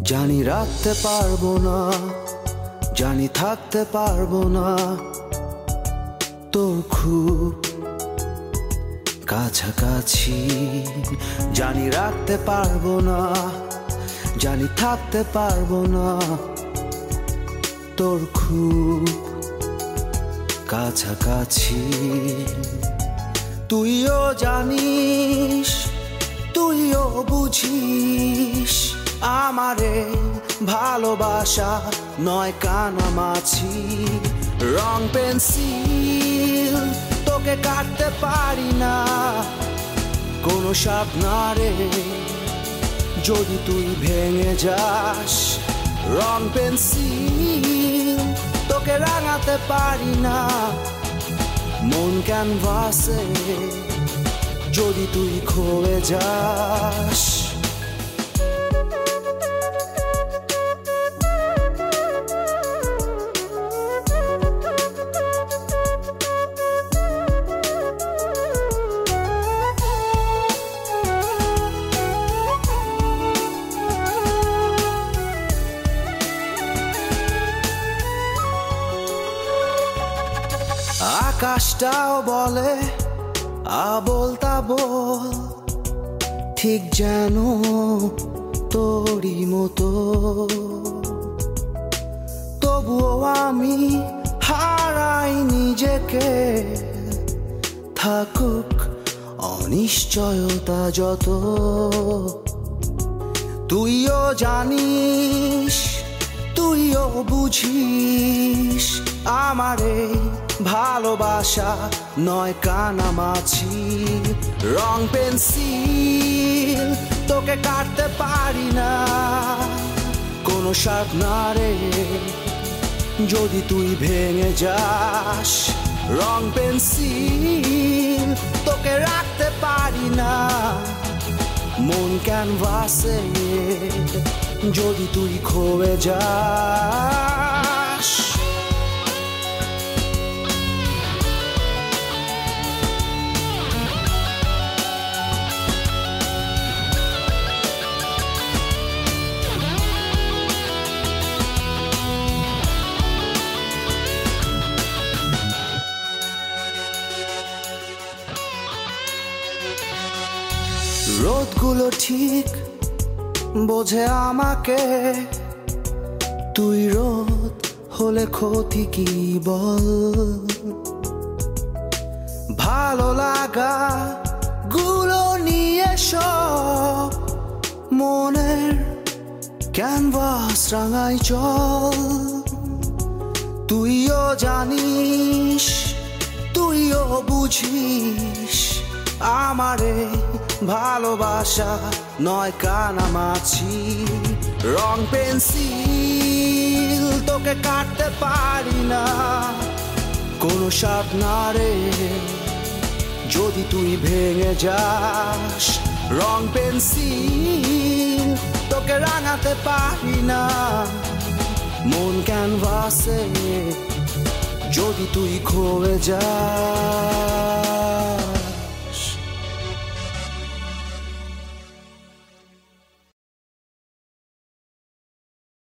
জানি রাখতে পারবো না, জানি থাকতে পারবো না তোর খুব কাছাকাছি। জানি রাখতে পারবো না, জানি থাকতে পারবো না তোর খুব কাছাকাছি। তুইও জানিস, তুইও বুঝিস, আমারে ভালোবাসা নয় কানামাছি। রং পেন্সিল তোকে কাটতে পারি না, কোনো সাপ না রে যদি তুই ভেঙে যাস। রং পেন্সিল তোকে রাঙাতে পারি না, মন ক্যানভাসে যদি তুই খোয়ে যাস। আকাশটাও বলে আবোল তাবোল, ঠিক যেন তোরই মতো। তবুও আমি হারাই নিজেকে, থাকুক অনিশ্চয়তা যত। তুইও জানিস, তুইও বুঝিস, আমারে ভালোবাসা নয় কানামাছি। রং পেন্সিল তোকে কাটতে পারি না, কোনো সাপ না রে যদি তুই ভেঙে যাস। রং পেন্সিল তোকে রাখতে পারি না, মন ক্যানভাসে যদি তুই খোয়ে যাস। রোদগুলো ঠিক বোঝে আমাকে, তুই রোদ হলে ক্ষতি কি বল। ভালো লাগা গুলো নিয়ে সব মনের ক্যানভাস রাঙাই চল। তুইও জানিস, তুইও বুঝিস, আমারে ভালোবাসা নয় কানামাছি। রং পেন্সিল তোকে কাটতে পারি না, কোনো সাপ না রে যদি তুই ভেঙে যাস। রং পেন্সিল তোকে রাঙাতে পারি না, মন ক্যানভাসে যদি তুই খোয়ে যাস।